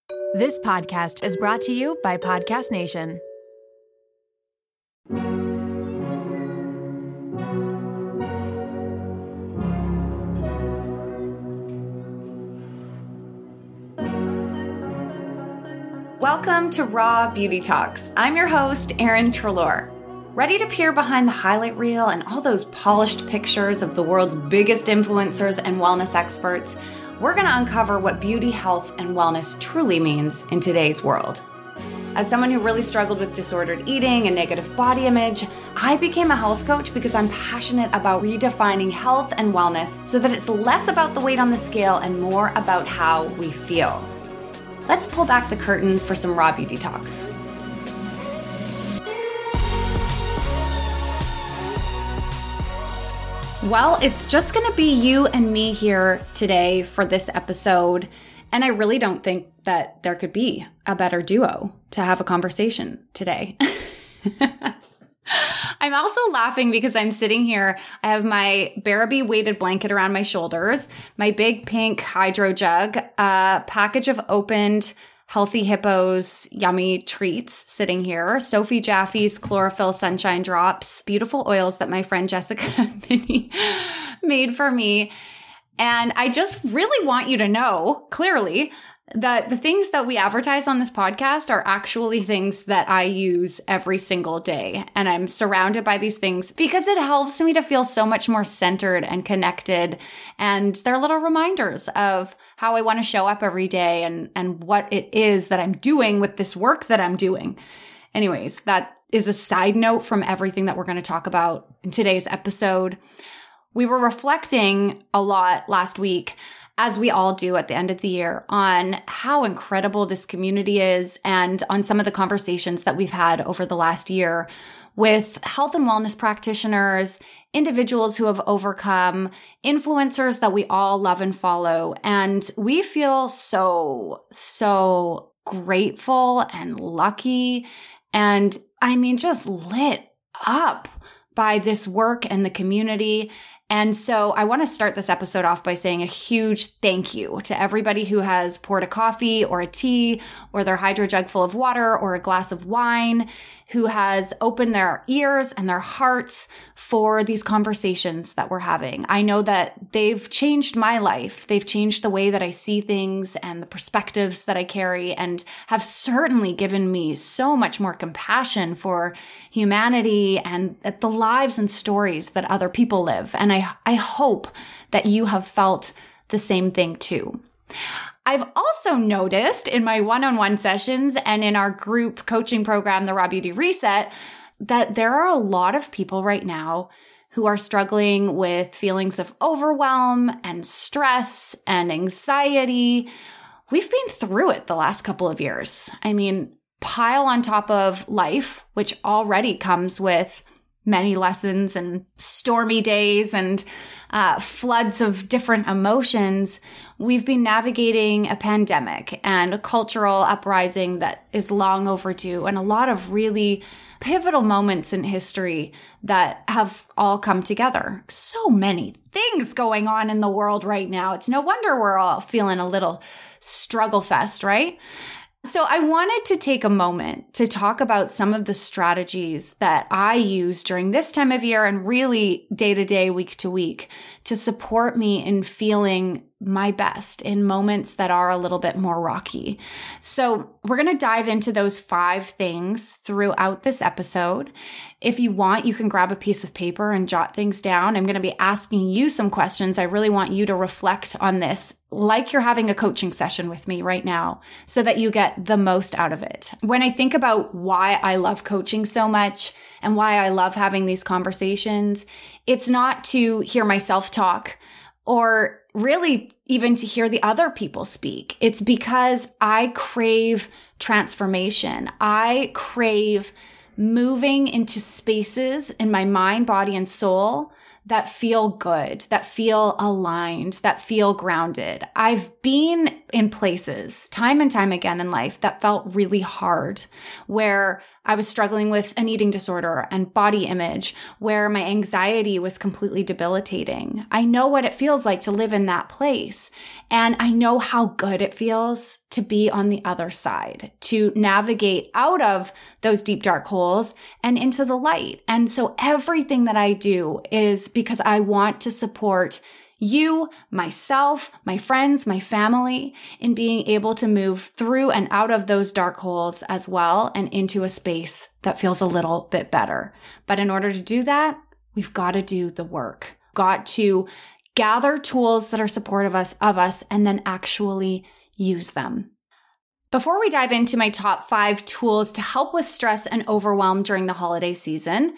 This podcast is brought to you by Podcast Nation. Welcome to Raw Beauty Talks. I'm your host, Erin Treloar. Ready to peer behind the highlight reel and all those polished pictures of the world's biggest influencers and wellness experts? We're going to uncover what beauty, health, and wellness truly means in today's world. As someone who really struggled with disordered eating and negative body image, I became a health coach because I'm passionate about redefining health and wellness so that it's less about the weight on the scale and more about how we feel. Let's pull back the curtain for some Raw Beauty Talks. Well, it's just going to be you and me here today for this episode. And I really don't think that there could be a better duo to have a conversation today. I'm also laughing because I'm sitting here. I have my Barabee weighted blanket around my shoulders, my big pink hydro jug, a package of opened Healthy Hippos yummy treats sitting here, Sophie Jaffe's chlorophyll sunshine drops, beautiful oils that my friend Jessica Minnie made for me. And I just really want you to know clearly that the things that we advertise on this podcast are actually things that I use every single day. And I'm surrounded by these things because it helps me to feel so much more centered and connected. And they're little reminders of how I want to show up every day and what it is that I'm doing with this work that I'm doing. Anyways, that is a side note from everything that we're going to talk about in today's episode. We were reflecting a lot last week, as we all do at the end of the year, on how incredible this community is and on some of the conversations that we've had over the last year with health and wellness practitioners, individuals who have overcome, influencers that we all love and follow. And we feel so grateful and lucky and just lit up by this work and the community. And so I want to start this episode off by saying a huge thank you to everybody who has poured a coffee or a tea or their hydro jug full of water or a glass of wine, who has opened their ears and their hearts for these conversations that we're having. I know that they've changed my life. They've changed the way that I see things and the perspectives that I carry, and have certainly given me so much more compassion for humanity and the lives and stories that other people live. And I hope that you have felt the same thing too. I've also noticed in my one-on-one sessions and in our group coaching program, the Raw Beauty Reset, that there are a lot of people right now who are struggling with feelings of overwhelm and stress and anxiety. We've been through it the last couple of years. Pile on top of life, which already comes with many lessons and stormy days and floods of different emotions. We've been navigating a pandemic and a cultural uprising that is long overdue, and a lot of really pivotal moments in history that have all come together. So many things going on in the world right now. It's no wonder we're all feeling a little struggle fest, right? So I wanted to take a moment to talk about some of the strategies that I use during this time of year and really day to day, week to week, to support me in feeling my best in moments that are a little bit more rocky. So we're going to dive into those 5 things throughout this episode. If you want, you can grab a piece of paper and jot things down. I'm going to be asking you some questions. I really want you to reflect on this like you're having a coaching session with me right now so that you get the most out of it. When I think about why I love coaching so much and why I love having these conversations, it's not to hear myself talk or really even to hear the other people speak. It's because I crave transformation. I crave moving into spaces in my mind, body, and soul that feel good, that feel aligned, that feel grounded. I've been in places time and time again in life that felt really hard, where I was struggling with an eating disorder and body image, where my anxiety was completely debilitating. I know what it feels like to live in that place. And I know how good it feels to be on the other side, to navigate out of those deep, dark holes and into the light. And so everything that I do is because I want to support you, myself, my friends, my family, in being able to move through and out of those dark holes as well and into a space that feels a little bit better. But in order to do that, we've got to do the work, got to gather tools that are supportive of us and then actually use them. Before we dive into my top 5 tools to help with stress and overwhelm during the holiday season,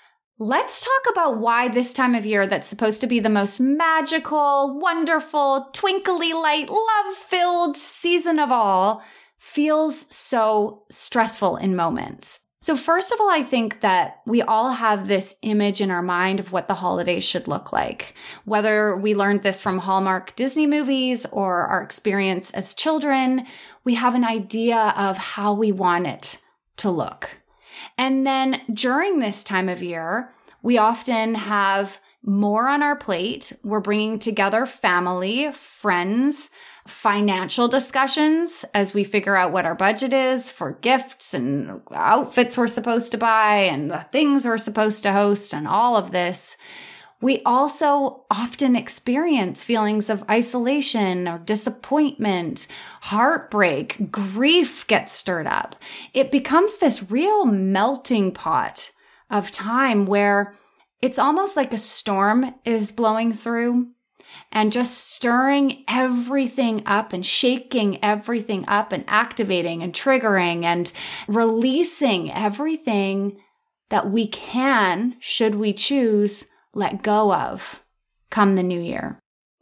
let's talk about why this time of year that's supposed to be the most magical, wonderful, twinkly light, love-filled season of all feels so stressful in moments. So first of all, I think that we all have this image in our mind of what the holidays should look like. Whether we learned this from Hallmark Disney movies or our experience as children, we have an idea of how we want it to look. And then during this time of year, we often have more on our plate. We're bringing together family, friends, financial discussions as we figure out what our budget is for gifts and outfits we're supposed to buy and the things we're supposed to host and all of this. We also often experience feelings of isolation or disappointment, heartbreak, grief gets stirred up. It becomes this real melting pot of time where it's almost like a storm is blowing through and just stirring everything up and shaking everything up and activating and triggering and releasing everything that we can, should we choose, let go of come the new year.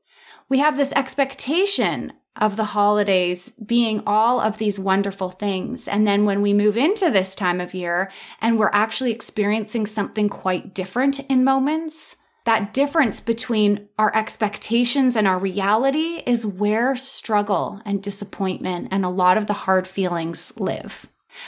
We have this expectation of the holidays being all of these wonderful things. And then when we move into this time of year and we're actually experiencing something quite different in moments, that difference between our expectations and our reality is where struggle and disappointment and a lot of the hard feelings live.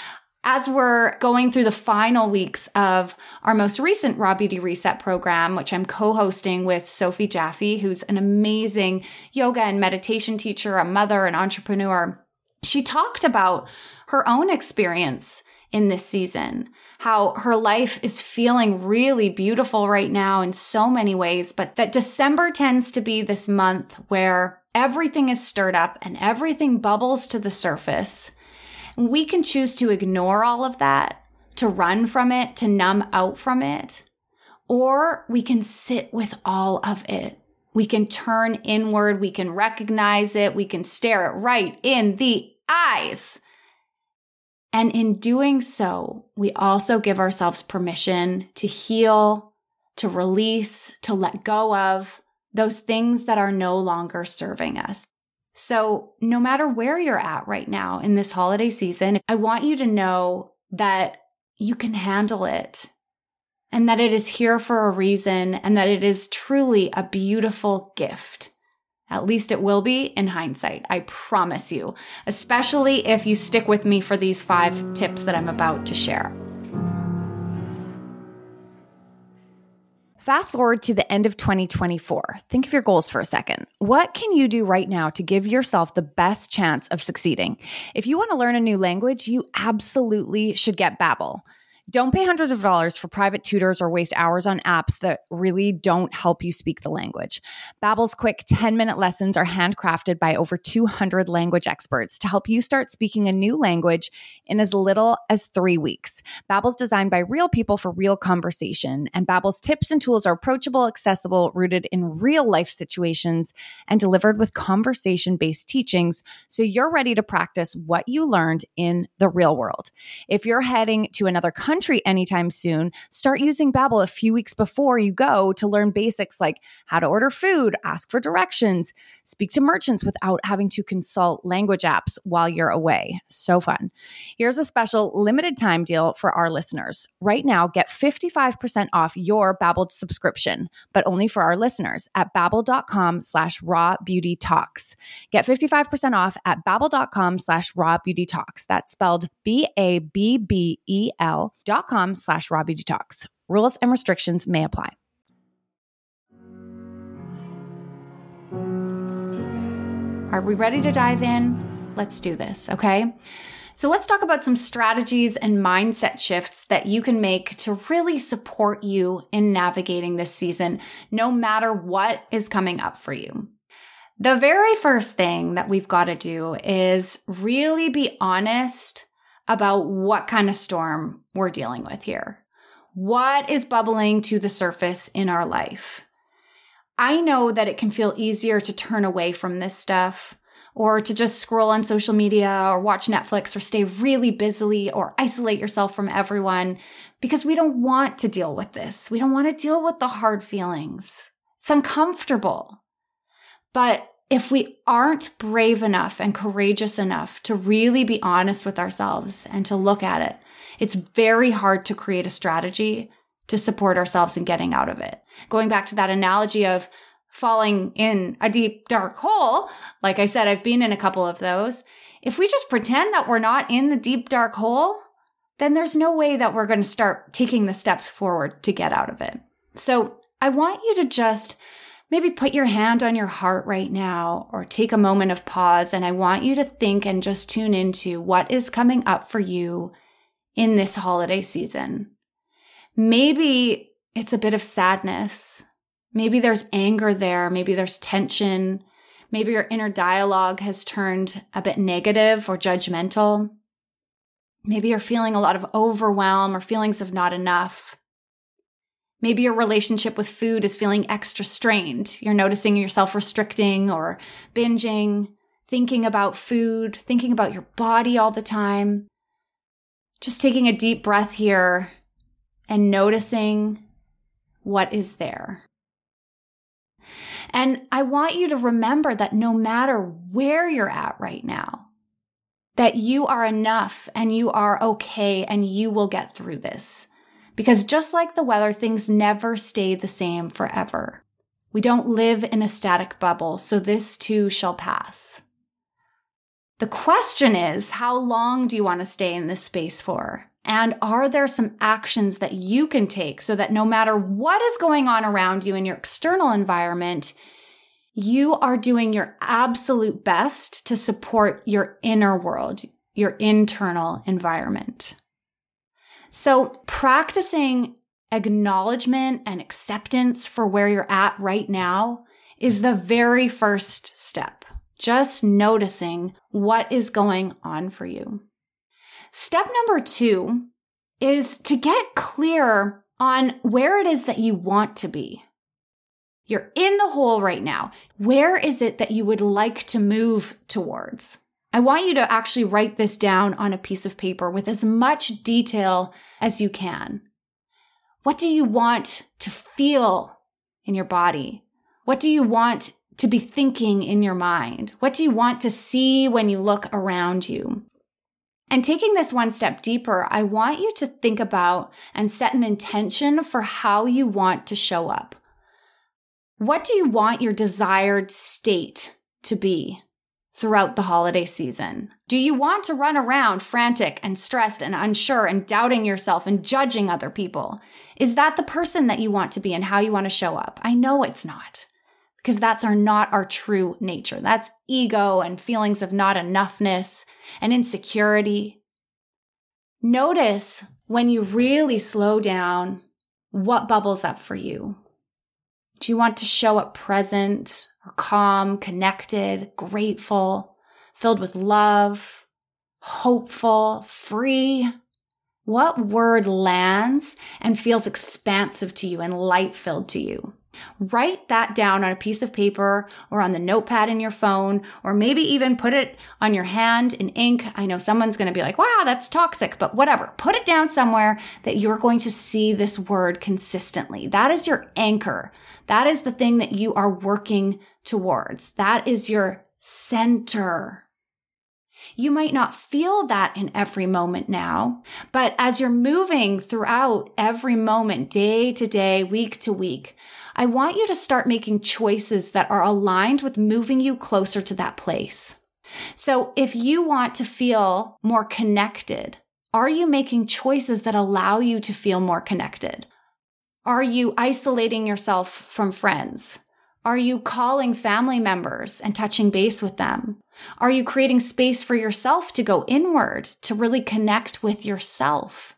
As we're going through the final weeks of our most recent Raw Beauty Reset program, which I'm co-hosting with Sophie Jaffe, who's an amazing yoga and meditation teacher, a mother, an entrepreneur, she talked about her own experience in this season, how her life is feeling really beautiful right now in so many ways, but that December tends to be this month where everything is stirred up and everything bubbles to the surface. We can choose to ignore all of that, to run from it, to numb out from it, or we can sit with all of it. We can turn inward, we can recognize it, we can stare it right in the eyes. And in doing so, we also give ourselves permission to heal, to release, to let go of those things that are no longer serving us. So no matter where you're at right now in this holiday season, I want you to know that you can handle it and that it is here for a reason and that it is truly a beautiful gift. At least it will be in hindsight, I promise you, especially if you stick with me for these 5 tips that I'm about to share. Fast forward to the end of 2024. Think of your goals for a second. What can you do right now to give yourself the best chance of succeeding? If you want to learn a new language, you absolutely should get Babbel. Don't pay hundreds of dollars for private tutors or waste hours on apps that really don't help you speak the language. Babbel's quick 10-minute lessons are handcrafted by over 200 language experts to help you start speaking a new language in as little as 3 weeks. Babbel's designed by real people for real conversation, and Babbel's tips and tools are approachable, accessible, rooted in real-life situations, and delivered with conversation-based teachings so you're ready to practice what you learned in the real world. If you're heading to another country entry anytime soon, start using Babbel a few weeks before you go to learn basics like how to order food, ask for directions, speak to merchants without having to consult language apps while you're away. So fun. Here's a special limited time deal for our listeners. Right now, get 55% off your Babbel subscription, but only for our listeners at babbel.com/rawbeautytalks. Get 55% off at babbel.com/rawbeautytalks. That's spelled BABBEL.com/rawbeautytalks. Rules and restrictions may apply. Are we ready to dive in? Let's do this, okay? So let's talk about some strategies and mindset shifts that you can make to really support you in navigating this season, no matter what is coming up for you. The very first thing that we've got to do is really be honest about what kind of storm we're dealing with here. What is bubbling to the surface in our life? I know that it can feel easier to turn away from this stuff or to just scroll on social media or watch Netflix or stay really busy or isolate yourself from everyone because we don't want to deal with this. We don't want to deal with the hard feelings. It's uncomfortable. But if we aren't brave enough and courageous enough to really be honest with ourselves and to look at it, it's very hard to create a strategy to support ourselves in getting out of it. Going back to that analogy of falling in a deep, dark hole, like I said, I've been in a couple of those. If we just pretend that we're not in the deep, dark hole, then there's no way that we're going to start taking the steps forward to get out of it. So I want you to just maybe put your hand on your heart right now or take a moment of pause. And I want you to think and just tune into what is coming up for you in this holiday season. Maybe it's a bit of sadness. Maybe there's anger there. Maybe there's tension. Maybe your inner dialogue has turned a bit negative or judgmental. Maybe you're feeling a lot of overwhelm or feelings of not enough. Maybe your relationship with food is feeling extra strained. You're noticing yourself restricting or binging, thinking about food, thinking about your body all the time. Just taking a deep breath here and noticing what is there. And I want you to remember that no matter where you're at right now, that you are enough and you are okay and you will get through this. Because just like the weather, things never stay the same forever. We don't live in a static bubble, so this too shall pass. The question is, how long do you want to stay in this space for? And are there some actions that you can take so that no matter what is going on around you in your external environment, you are doing your absolute best to support your inner world, your internal environment? So practicing acknowledgement and acceptance for where you're at right now is the very first step. Just noticing what is going on for you. Step number 2 is to get clear on where it is that you want to be. You're in the hole right now. Where is it that you would like to move towards? I want you to actually write this down on a piece of paper with as much detail as you can. What do you want to feel in your body? What do you want to be thinking in your mind? What do you want to see when you look around you? And taking this one step deeper, I want you to think about and set an intention for how you want to show up. What do you want your desired state to be throughout the holiday season? Do you want to run around frantic and stressed and unsure and doubting yourself and judging other people? Is that the person that you want to be and how you want to show up? I know it's not, because that's not our true nature. That's ego and feelings of not enoughness and insecurity. Notice when you really slow down what bubbles up for you. Do you want to show up present or calm, connected, grateful, filled with love, hopeful, free? What word lands and feels expansive to you and light-filled to you? Write that down on a piece of paper or on the notepad in your phone, or maybe even put it on your hand in ink. I know someone's going to be like, wow, that's toxic, but whatever. Put it down somewhere that you're going to see this word consistently. That is your anchor. That is the thing that you are working towards. That is your center. You might not feel that in every moment now, but as you're moving throughout every moment, day to day, week to week, I want you to start making choices that are aligned with moving you closer to that place. So if you want to feel more connected, are you making choices that allow you to feel more connected? Are you isolating yourself from friends? Are you calling family members and touching base with them? Are you creating space for yourself to go inward, to really connect with yourself?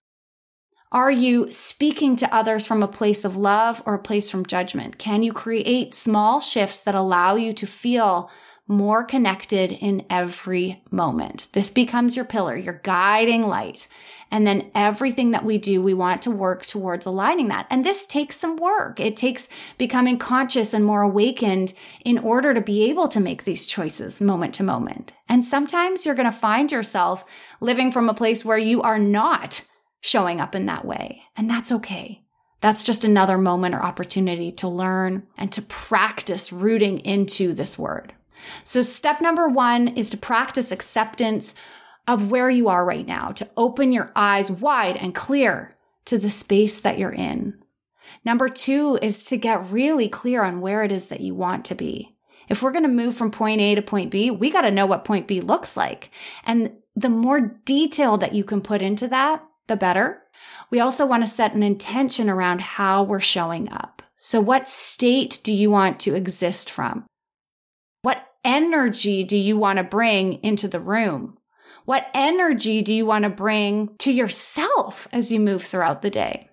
Are you speaking to others from a place of love or a place from judgment? Can you create small shifts that allow you to feel more connected in every moment? This becomes your pillar, your guiding light. And then everything that we do, we want to work towards aligning that. And this takes some work. It takes becoming conscious and more awakened in order to be able to make these choices moment to moment. And sometimes you're going to find yourself living from a place where you are not showing up in that way. And that's okay. That's just another moment or opportunity to learn and to practice rooting into this word. So step number 1 is to practice acceptance of where you are right now, to open your eyes wide and clear to the space that you're in. Number 2 is to get really clear on where it is that you want to be. If we're going to move from point A to point B, we got to know what point B looks like. And the more detail that you can put into that, the better. We also want to set an intention around how we're showing up. So what state do you want to exist from? What energy do you want to bring into the room? What energy do you want to bring to yourself as you move throughout the day?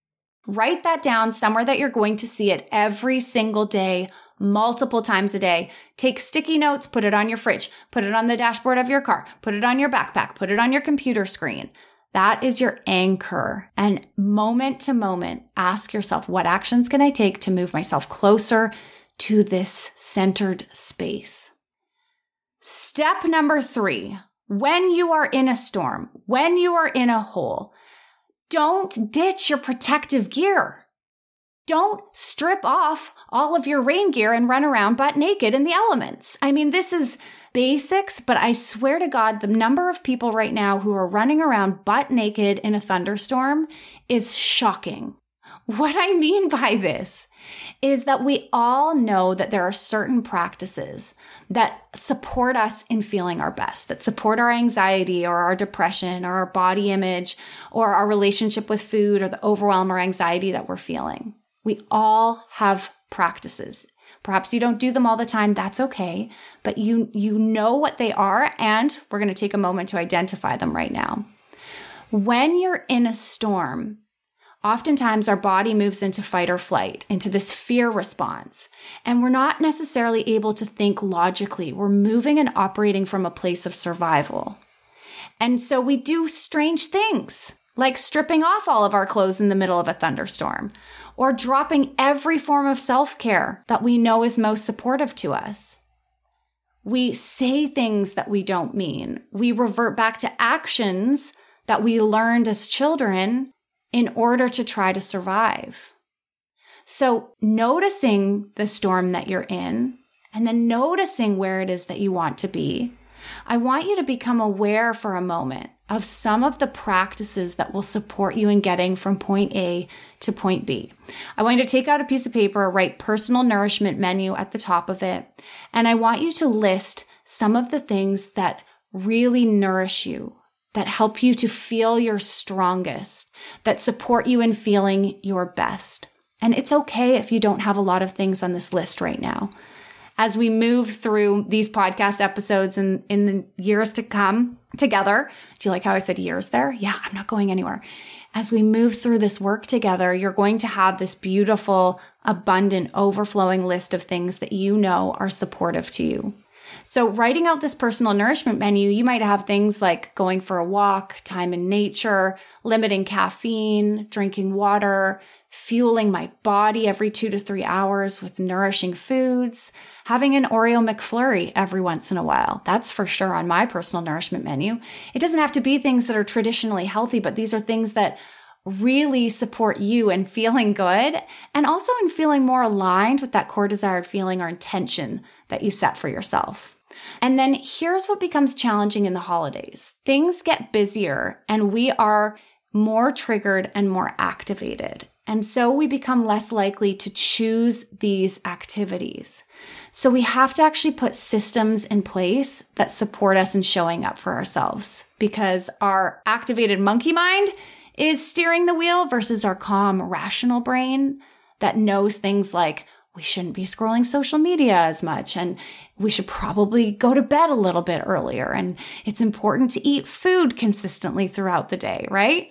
Write that down somewhere that you're going to see it every single day, multiple times a day. Take sticky notes, put it on your fridge, put it on the dashboard of your car, put it on your backpack, put it on your computer screen. That is your anchor. And moment to moment, ask yourself, what actions can I take to move myself closer to this centered space? Step number 3. When you are in a storm, when you are in a hole, don't ditch your protective gear. Don't strip off all of your rain gear and run around butt naked in the elements. I mean, this is basics, but I swear to God, the number of people right now who are running around butt naked in a thunderstorm is shocking. What I mean by this is that we all know that there are certain practices that support us in feeling our best, that support our anxiety or our depression or our body image or our relationship with food or the overwhelm or anxiety that we're feeling. We all have practices. Perhaps you don't do them all the time. That's okay. But you know what they are, and we're going to take a moment to identify them right now. When you're in a storm, oftentimes our body moves into fight or flight, into this fear response, and we're not necessarily able to think logically. We're moving and operating from a place of survival. And so we do strange things, like stripping off all of our clothes in the middle of a thunderstorm, or dropping every form of self-care that we know is most supportive to us. We say things that we don't mean. We revert back to actions that we learned as children in order to try to survive. So noticing the storm that you're in, and then noticing where it is that you want to be, I want you to become aware for a moment of some of the practices that will support you in getting from point A to point B. I want you to take out a piece of paper, write personal nourishment menu at the top of it, and I want you to list some of the things that really nourish you, that help you to feel your strongest, that support you in feeling your best. And it's okay if you don't have a lot of things on this list right now. As we move through these podcast episodes in the years to come together, do you like how I said years there? Yeah, I'm not going anywhere. As we move through this work together, you're going to have this beautiful, abundant, overflowing list of things that you know are supportive to you. So writing out this personal nourishment menu, you might have things like going for a walk, time in nature, limiting caffeine, drinking water, fueling my body every 2 to 3 hours with nourishing foods, having an Oreo McFlurry every once in a while. That's for sure on my personal nourishment menu. It doesn't have to be things that are traditionally healthy, but these are things that really support you in feeling good and also in feeling more aligned with that core desired feeling or intention that you set for yourself. And then here's what becomes challenging in the holidays. Things get busier and we are more triggered and more activated. And so we become less likely to choose these activities. So we have to actually put systems in place that support us in showing up for ourselves, because our activated monkey mind is steering the wheel versus our calm, rational brain that knows things like we shouldn't be scrolling social media as much, and we should probably go to bed a little bit earlier, and it's important to eat food consistently throughout the day, right?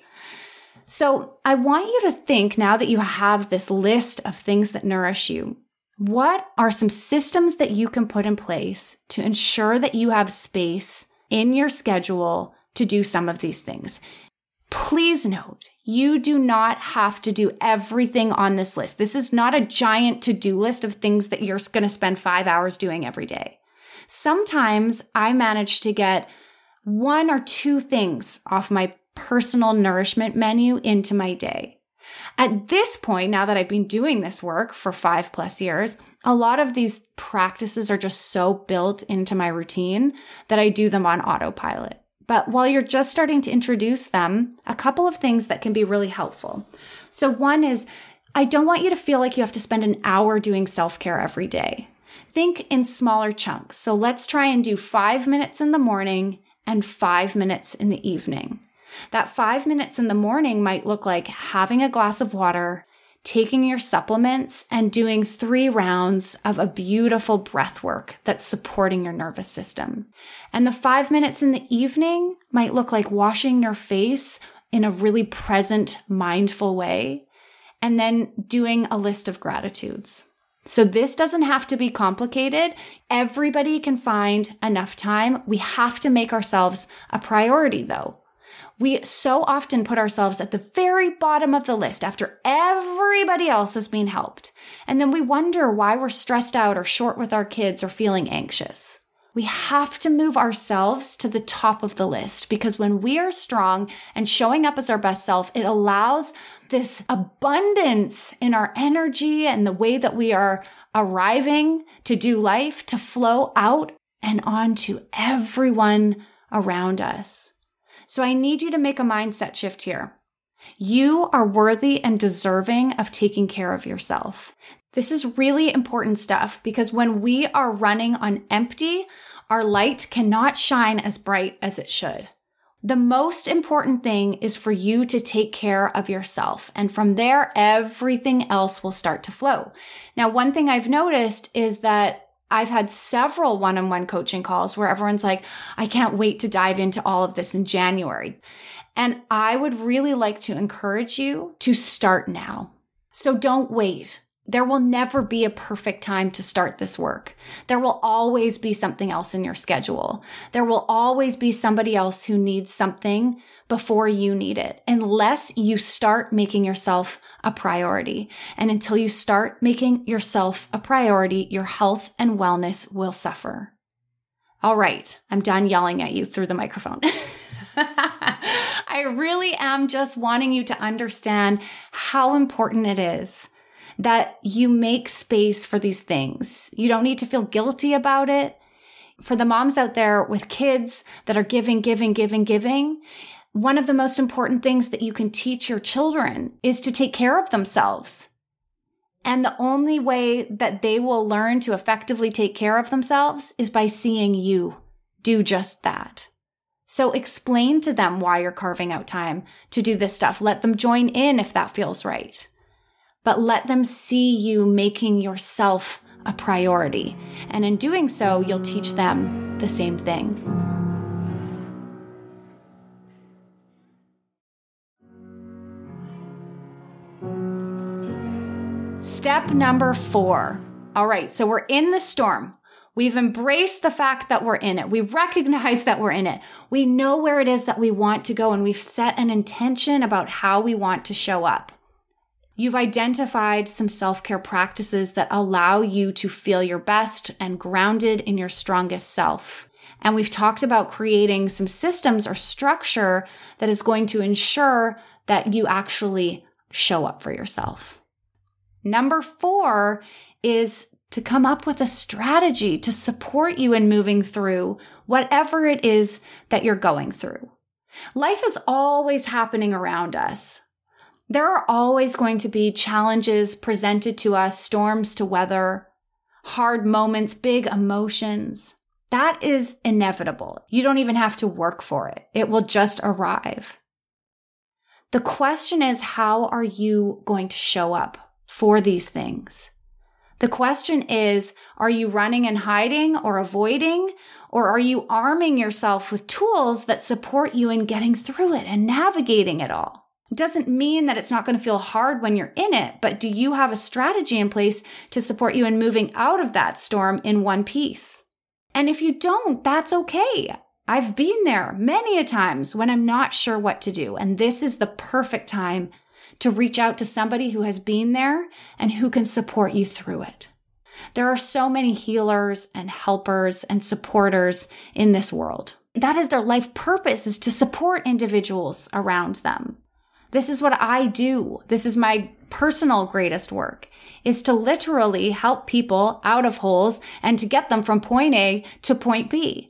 So I want you to think, now that you have this list of things that nourish you, what are some systems that you can put in place to ensure that you have space in your schedule to do some of these things? Please note, you do not have to do everything on this list. This is not a giant to-do list of things that you're going to spend 5 hours doing every day. Sometimes I manage to get 1 or 2 things off my personal nourishment menu into my day. At this point, now that I've been doing this work for 5+ years, a lot of these practices are just so built into my routine that I do them on autopilot. But while you're just starting to introduce them, a couple of things that can be really helpful. So one is, I don't want you to feel like you have to spend an hour doing self-care every day. Think in smaller chunks. So let's try and do 5 minutes in the morning and 5 minutes in the evening. That 5 minutes in the morning might look like having a glass of water, taking your supplements, and doing 3 rounds of a beautiful breath work that's supporting your nervous system. And the 5 minutes in the evening might look like washing your face in a really present, mindful way, and then doing a list of gratitudes. So this doesn't have to be complicated. Everybody can find enough time. We have to make ourselves a priority, though. We so often put ourselves at the very bottom of the list after everybody else has been helped. And then we wonder why we're stressed out or short with our kids or feeling anxious. We have to move ourselves to the top of the list, because when we are strong and showing up as our best self, it allows this abundance in our energy and the way that we are arriving to do life to flow out and onto everyone around us. So I need you to make a mindset shift here. You are worthy and deserving of taking care of yourself. This is really important stuff, because when we are running on empty, our light cannot shine as bright as it should. The most important thing is for you to take care of yourself. And from there, everything else will start to flow. Now, one thing I've noticed is that I've had several one-on-one coaching calls where everyone's like, I can't wait to dive into all of this in January. And I would really like to encourage you to start now. So don't wait. There will never be a perfect time to start this work. There will always be something else in your schedule. There will always be somebody else who needs something before you need it, unless you start making yourself a priority. And until you start making yourself a priority, your health and wellness will suffer. All right, I'm done yelling at you through the microphone. I really am just wanting you to understand how important it is that you make space for these things. You don't need to feel guilty about it. For the moms out there with kids that are giving, one of the most important things that you can teach your children is to take care of themselves. And the only way that they will learn to effectively take care of themselves is by seeing you do just that. So explain to them why you're carving out time to do this stuff. Let them join in if that feels right. But let them see you making yourself a priority. And in doing so, you'll teach them the same thing. Step number 4. All right, so we're in the storm. We've embraced the fact that we're in it. We recognize that we're in it. We know where it is that we want to go, and we've set an intention about how we want to show up. You've identified some self-care practices that allow you to feel your best and grounded in your strongest self. And we've talked about creating some systems or structure that is going to ensure that you actually show up for yourself. Number 4 is to come up with a strategy to support you in moving through whatever it is that you're going through. Life is always happening around us. There are always going to be challenges presented to us, storms to weather, hard moments, big emotions. That is inevitable. You don't even have to work for it. It will just arrive. The question is, how are you going to show up for these things? The question is, are you running and hiding or avoiding, or are you arming yourself with tools that support you in getting through it and navigating it all? It doesn't mean that it's not going to feel hard when you're in it, but do you have a strategy in place to support you in moving out of that storm in one piece? And if you don't, that's okay. I've been there many a times when I'm not sure what to do, and this is the perfect time to reach out to somebody who has been there and who can support you through it. There are so many healers and helpers and supporters in this world. That is their life purpose, is to support individuals around them. This is what I do. This is my personal greatest work, is to literally help people out of holes and to get them from point A to point B.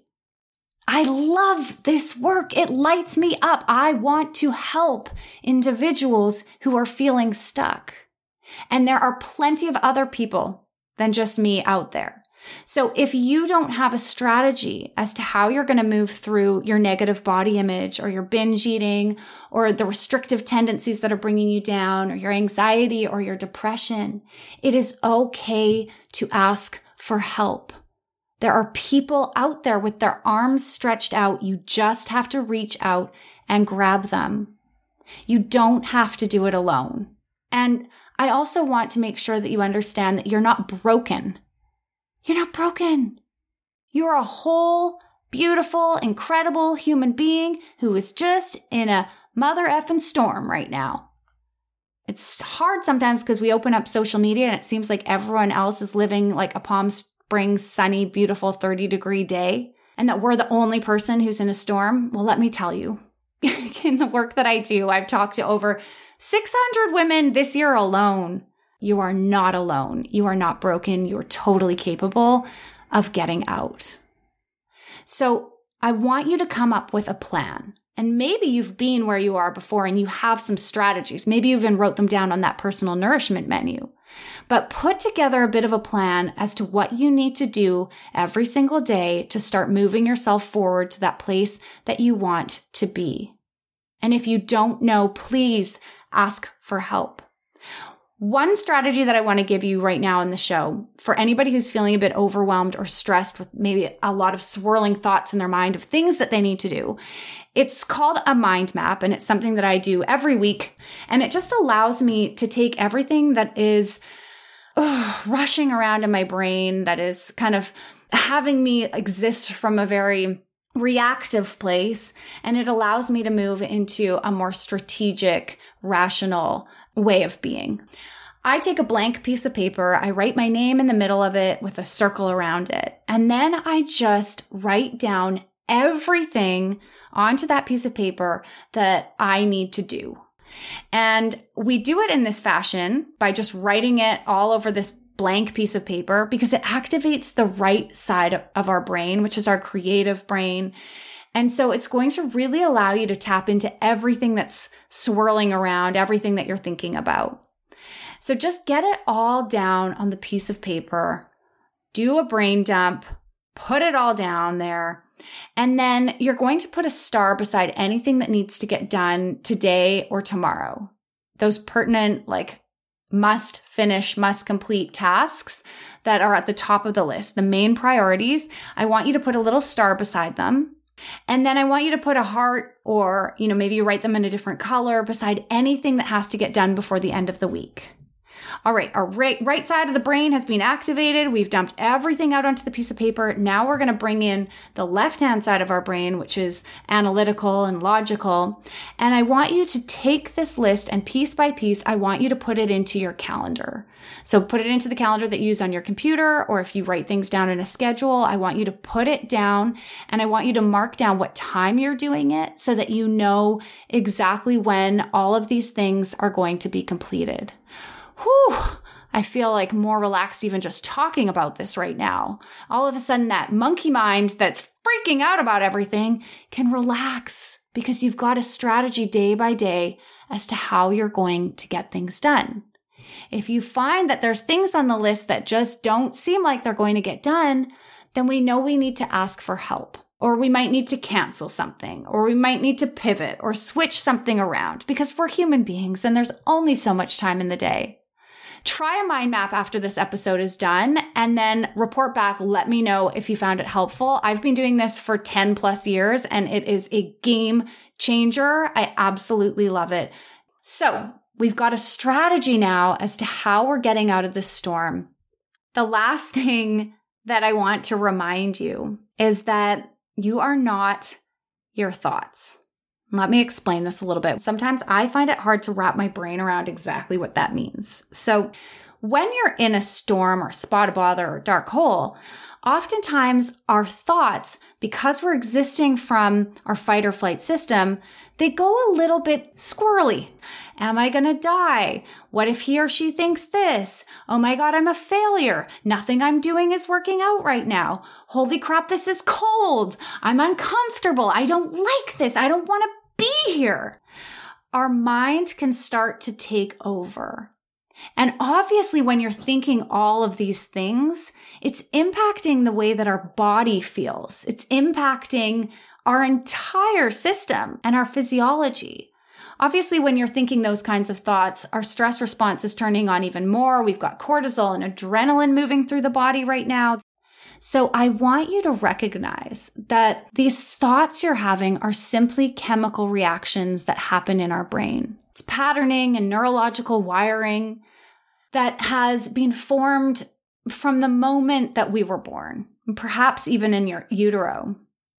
I love this work. It lights me up. I want to help individuals who are feeling stuck. And there are plenty of other people than just me out there. So if you don't have a strategy as to how you're going to move through your negative body image or your binge eating or the restrictive tendencies that are bringing you down or your anxiety or your depression, it is okay to ask for help. There are people out there with their arms stretched out. You just have to reach out and grab them. You don't have to do it alone. And I also want to make sure that you understand that you're not broken. You're not broken. You're a whole, beautiful, incredible human being who is just in a mother effing storm right now. It's hard sometimes because we open up social media and it seems like everyone else is living like a Palm Springs sunny, beautiful 30-degree day, and that we're the only person who's in a storm. Well, let me tell you, in the work that I do, I've talked to over 600 women this year alone. You are not alone. You are not broken. You are totally capable of getting out. So I want you to come up with a plan. And maybe you've been where you are before and you have some strategies. Maybe you even wrote them down on that personal nourishment menu. But put together a bit of a plan as to what you need to do every single day to start moving yourself forward to that place that you want to be. And if you don't know, please ask for help. One strategy that I want to give you right now in the show, for anybody who's feeling a bit overwhelmed or stressed with maybe a lot of swirling thoughts in their mind of things that they need to do, it's called a mind map, and it's something that I do every week. And it just allows me to take everything that is rushing around in my brain, that is kind of having me exist from a very reactive place, and it allows me to move into a more strategic, rational way of being. I take a blank piece of paper, I write my name in the middle of it with a circle around it, and then I just write down everything onto that piece of paper that I need to do. And we do it in this fashion by just writing it all over this blank piece of paper because it activates the right side of our brain, which is our creative brain. And so it's going to really allow you to tap into everything that's swirling around, everything that you're thinking about. So just get it all down on the piece of paper, do a brain dump, put it all down there, and then you're going to put a star beside anything that needs to get done today or tomorrow. Those pertinent, must finish, must complete tasks that are at the top of the list, the main priorities, I want you to put a little star beside them. And then I want you to put a heart or, maybe you write them in a different color beside anything that has to get done before the end of the week. All right, our right side of the brain has been activated. We've dumped everything out onto the piece of paper. Now we're going to bring in the left-hand side of our brain, which is analytical and logical. And I want you to take this list and piece by piece, I want you to put it into your calendar. So put it into the calendar that you use on your computer, or if you write things down in a schedule, I want you to put it down and I want you to mark down what time you're doing it so that you know exactly when all of these things are going to be completed. Whew, I feel like more relaxed even just talking about this right now. All of a sudden, that monkey mind that's freaking out about everything can relax because you've got a strategy day by day as to how you're going to get things done. If you find that there's things on the list that just don't seem like they're going to get done, then we know we need to ask for help. Or we might need to cancel something, or we might need to pivot or switch something around because we're human beings and there's only so much time in the day. Try a mind map after this episode is done and then report back. Let me know if you found it helpful. I've been doing this for 10 plus years and it is a game changer. I absolutely love it. So we've got a strategy now as to how we're getting out of this storm. The last thing that I want to remind you is that you are not your thoughts. Let me explain this a little bit. Sometimes I find it hard to wrap my brain around exactly what that means. So when you're in a storm or spot of bother or dark hole, oftentimes our thoughts, because we're existing from our fight or flight system, they go a little bit squirrely. Am I going to die? What if he or she thinks this? Oh my God, I'm a failure. Nothing I'm doing is working out right now. Holy crap, this is cold. I'm uncomfortable. I don't like this. I don't want to be here. Our mind can start to take over. And obviously, when you're thinking all of these things, it's impacting the way that our body feels. It's impacting our entire system and our physiology. Obviously, when you're thinking those kinds of thoughts, our stress response is turning on even more. We've got cortisol and adrenaline moving through the body right now. So I want you to recognize that these thoughts you're having are simply chemical reactions that happen in our brain. It's patterning and neurological wiring that has been formed from the moment that we were born, perhaps even in your utero.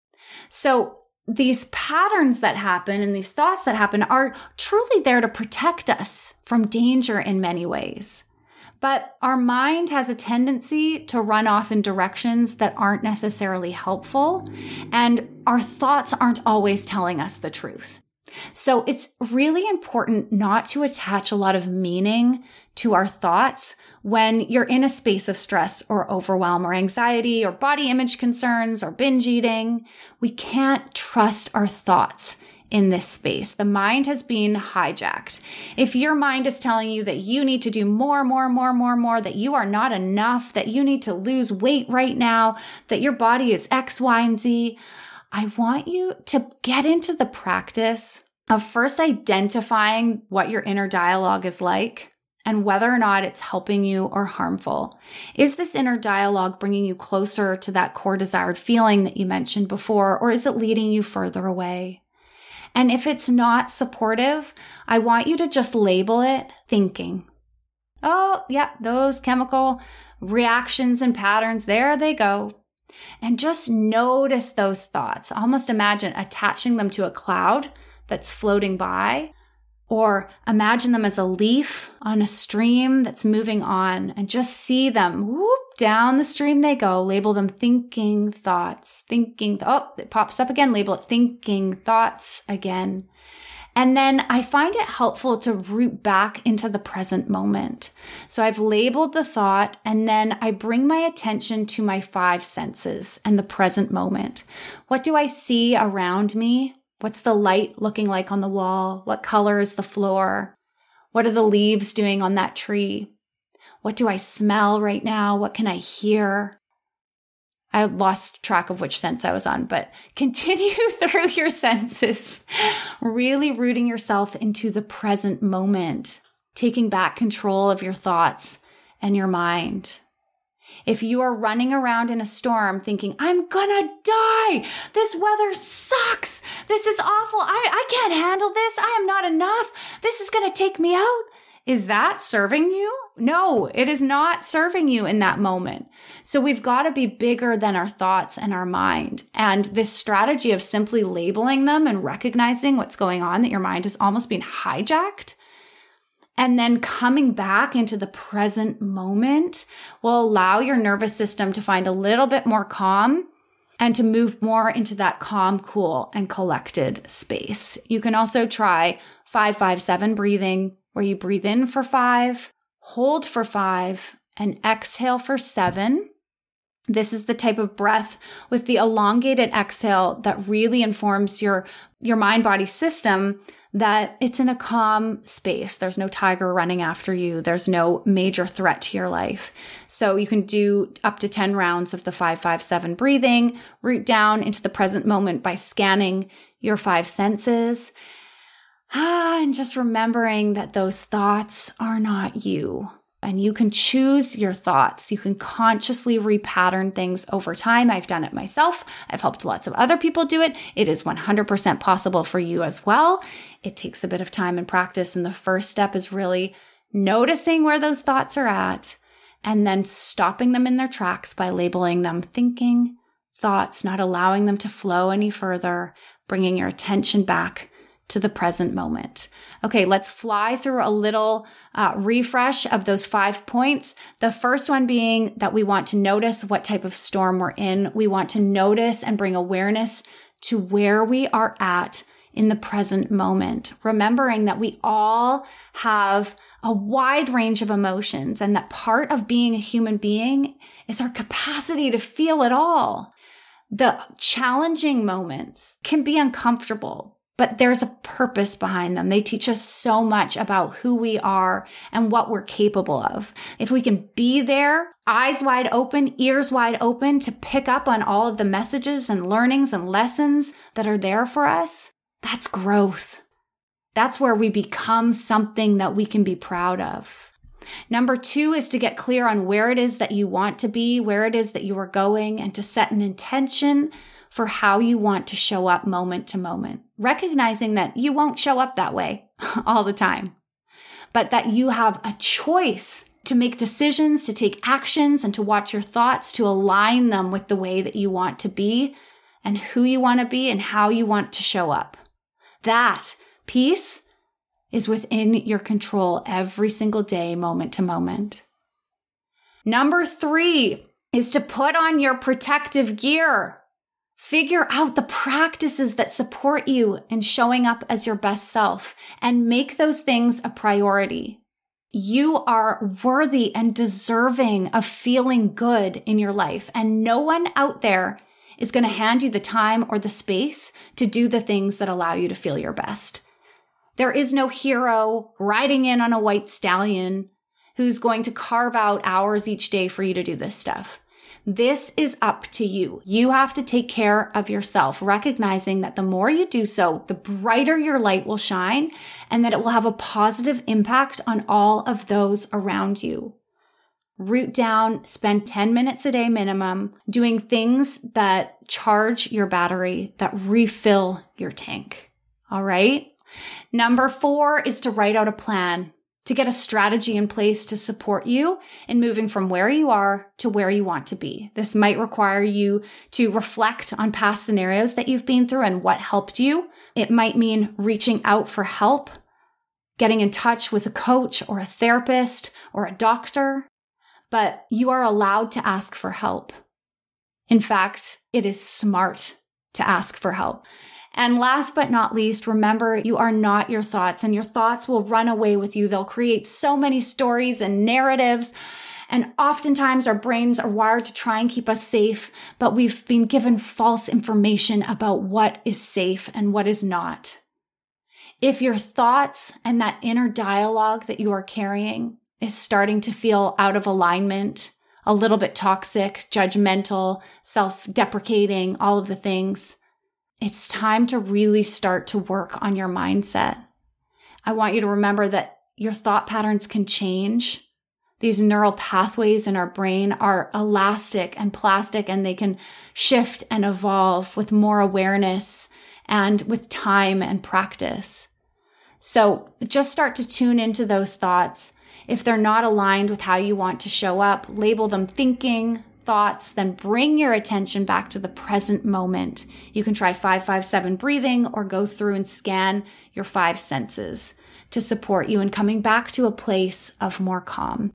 So these patterns that happen and these thoughts that happen are truly there to protect us from danger in many ways. But our mind has a tendency to run off in directions that aren't necessarily helpful, and our thoughts aren't always telling us the truth. So it's really important not to attach a lot of meaning to our thoughts when you're in a space of stress or overwhelm or anxiety or body image concerns or binge eating. We can't trust our thoughts in this space. The mind has been hijacked. If your mind is telling you that you need to do more, that you are not enough, that you need to lose weight right now, that your body is X, Y, and Z, I want you to get into the practice of first identifying what your inner dialogue is like and whether or not it's helping you or harmful. Is this inner dialogue bringing you closer to that core desired feeling that you mentioned before, or is it leading you further away? And if it's not supportive, I want you to just label it thinking. Oh, yeah, those chemical reactions and patterns, there they go. And just notice those thoughts. Almost imagine attaching them to a cloud that's floating by, or imagine them as a leaf on a stream that's moving on, and just see them, whoop, down the stream they go. Label them thinking thoughts, oh, it pops up again, label it thinking thoughts again. And then I find it helpful to root back into the present moment. So I've labeled the thought, and then I bring my attention to my 5 senses and the present moment. What do I see around me? What's the light looking like on the wall? What color is the floor? What are the leaves doing on that tree? What do I smell right now? What can I hear? I lost track of which sense I was on, but continue through your senses, really rooting yourself into the present moment, taking back control of your thoughts and your mind. If you are running around in a storm thinking, I'm gonna die, this weather sucks, this is awful, I can't handle this, I am not enough, this is gonna take me out, Is that serving you? No, it is not serving you in that moment. So we've got to be bigger than our thoughts and our mind. And this strategy of simply labeling them and recognizing what's going on, that your mind is almost being hijacked, and then coming back into the present moment will allow your nervous system to find a little bit more calm and to move more into that calm, cool, and collected space. You can also try 5-5-7 breathing, where you breathe in for 5, hold for 5, and exhale for 7. This is the type of breath with the elongated exhale that really informs your mind-body system that it's in a calm space. There's no tiger running after you. There's no major threat to your life. So you can do up to 10 rounds of the 5-5-7 breathing, root down into the present moment by scanning your 5 senses. And just remembering that those thoughts are not you. And you can choose your thoughts. You can consciously repattern things over time. I've done it myself. I've helped lots of other people do it. It is 100% possible for you as well. It takes a bit of time and practice. And the first step is really noticing where those thoughts are at and then stopping them in their tracks by labeling them thinking thoughts, not allowing them to flow any further, bringing your attention back to the present moment. Okay, let's fly through a little refresh of those 5 points. The first one being that we want to notice what type of storm we're in. We want to notice and bring awareness to where we are at in the present moment, remembering that we all have a wide range of emotions and that part of being a human being is our capacity to feel it all. The challenging moments can be uncomfortable, but there's a purpose behind them. They teach us so much about who we are and what we're capable of. If we can be there, eyes wide open, ears wide open to pick up on all of the messages and learnings and lessons that are there for us, that's growth. That's where we become something that we can be proud of. Number 2 is to get clear on where it is that you want to be, where it is that you are going, and to set an intention for how you want to show up moment to moment, recognizing that you won't show up that way all the time, but that you have a choice to make decisions, to take actions, and to watch your thoughts to align them with the way that you want to be and who you want to be and how you want to show up. That piece is within your control every single day, moment to moment. Number 3 is to put on your protective gear. Figure out the practices that support you in showing up as your best self and make those things a priority. You are worthy and deserving of feeling good in your life, and no one out there is going to hand you the time or the space to do the things that allow you to feel your best. There is no hero riding in on a white stallion who's going to carve out hours each day for you to do this stuff. This is up to you. You have to take care of yourself, recognizing that the more you do so, the brighter your light will shine and that it will have a positive impact on all of those around you. Root down, spend 10 minutes a day minimum doing things that charge your battery, that refill your tank. All right? Number 4 is to write out a plan, to get a strategy in place to support you in moving from where you are to where you want to be. This might require you to reflect on past scenarios that you've been through and what helped you. It might mean reaching out for help, getting in touch with a coach or a therapist or a doctor, but you are allowed to ask for help. In fact, it is smart to ask for help. And last but not least, remember, you are not your thoughts, and your thoughts will run away with you. They'll create so many stories and narratives. And oftentimes our brains are wired to try and keep us safe, but we've been given false information about what is safe and what is not. If your thoughts and that inner dialogue that you are carrying is starting to feel out of alignment, a little bit toxic, judgmental, self-deprecating, all of the things, it's time to really start to work on your mindset. I want you to remember that your thought patterns can change. These neural pathways in our brain are elastic and plastic, and they can shift and evolve with more awareness and with time and practice. So just start to tune into those thoughts. If they're not aligned with how you want to show up, label them thinking, thoughts, then bring your attention back to the present moment. You can try 5-5-7 breathing or go through and scan your 5 senses to support you in coming back to a place of more calm.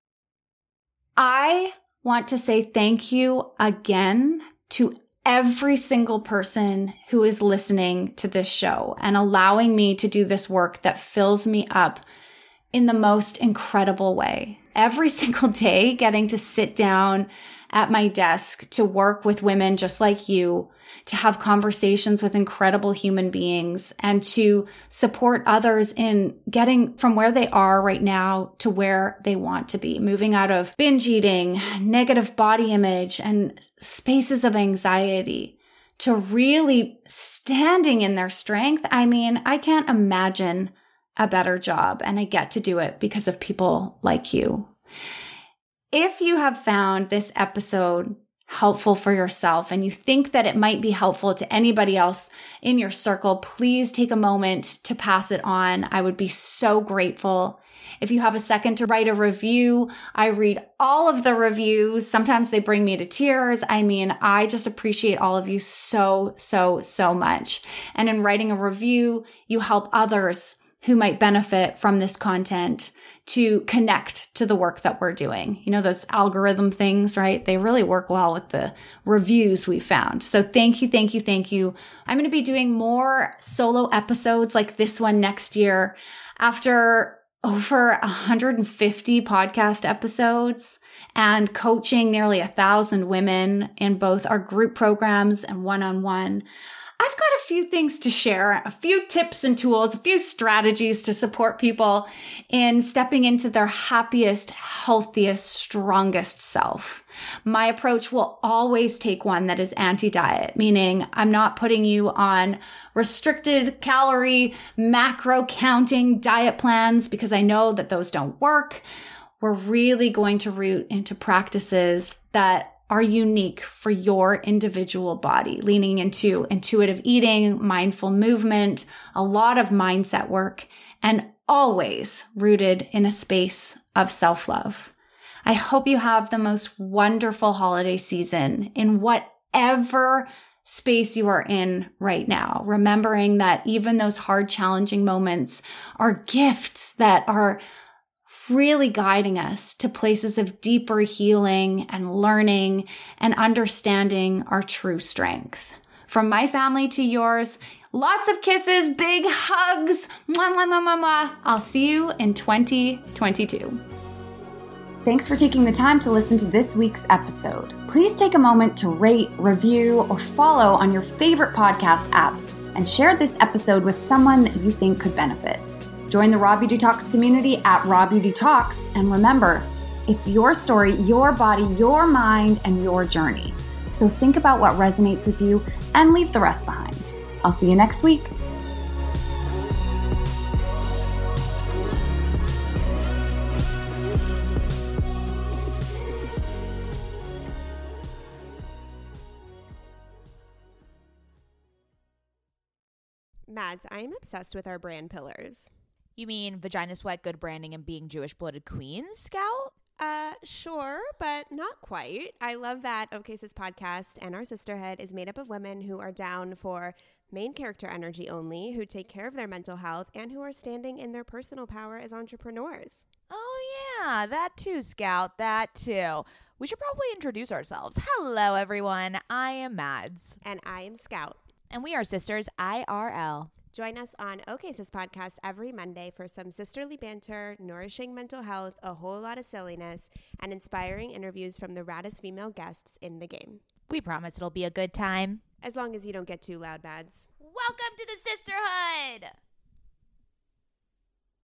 I want to say thank you again to every single person who is listening to this show and allowing me to do this work that fills me up in the most incredible way. Every single day, getting to sit down at my desk to work with women just like you, to have conversations with incredible human beings, and to support others in getting from where they are right now to where they want to be, moving out of binge eating, negative body image, and spaces of anxiety to really standing in their strength. I mean, I can't imagine a better job, and I get to do it because of people like you. If you have found this episode helpful for yourself and you think that it might be helpful to anybody else in your circle, please take a moment to pass it on. I would be so grateful. If you have a second to write a review, I read all of the reviews. Sometimes they bring me to tears. I mean, I just appreciate all of you so much. And in writing a review, you help others who might benefit from this content to connect to the work that we're doing. You know, those algorithm things, right? They really work well with the reviews we found. So thank you. I'm going to be doing more solo episodes like this one next year. After over 150 podcast episodes and coaching nearly 1,000 women in both our group programs and one-on-one, I've got a few things to share, a few tips and tools, a few strategies to support people in stepping into their happiest, healthiest, strongest self. My approach will always take one that is anti-diet, meaning I'm not putting you on restricted calorie, macro counting diet plans because I know that those don't work. We're really going to root into practices that are unique for your individual body, leaning into intuitive eating, mindful movement, a lot of mindset work, and always rooted in a space of self-love. I hope you have the most wonderful holiday season in whatever space you are in right now, remembering that even those hard, challenging moments are gifts that are really guiding us to places of deeper healing and learning and understanding our true strength. From my family to yours, lots of kisses, big hugs. Mwah, mwah, mwah, mwah, mwah. I'll see you in 2022. Thanks for taking the time to listen to this week's episode. Please take a moment to rate, review, or follow on your favorite podcast app and share this episode with someone that you think could benefit. Join the Raw Beauty Talks community at Raw Beauty Talks. And remember, it's your story, your body, your mind, and your journey. So think about what resonates with you and leave the rest behind. I'll see you next week. Mads, I am obsessed with our brand pillars. You mean Vagina Sweat, good branding, and being Jewish-blooded queens, Scout? Sure, but not quite. I love that OK Sis podcast and our sisterhood is made up of women who are down for main character energy only, who take care of their mental health, and who are standing in their personal power as entrepreneurs. Oh, yeah, that too, Scout, that too. We should probably introduce ourselves. Hello, everyone. I am Mads. And I am Scout. And we are sisters IRL. Join us on OK Sis podcast every Monday for some sisterly banter, nourishing mental health, a whole lot of silliness, and inspiring interviews from the raddest female guests in the game. We promise it'll be a good time. As long as you don't get too loud, Mads. Welcome to the sisterhood!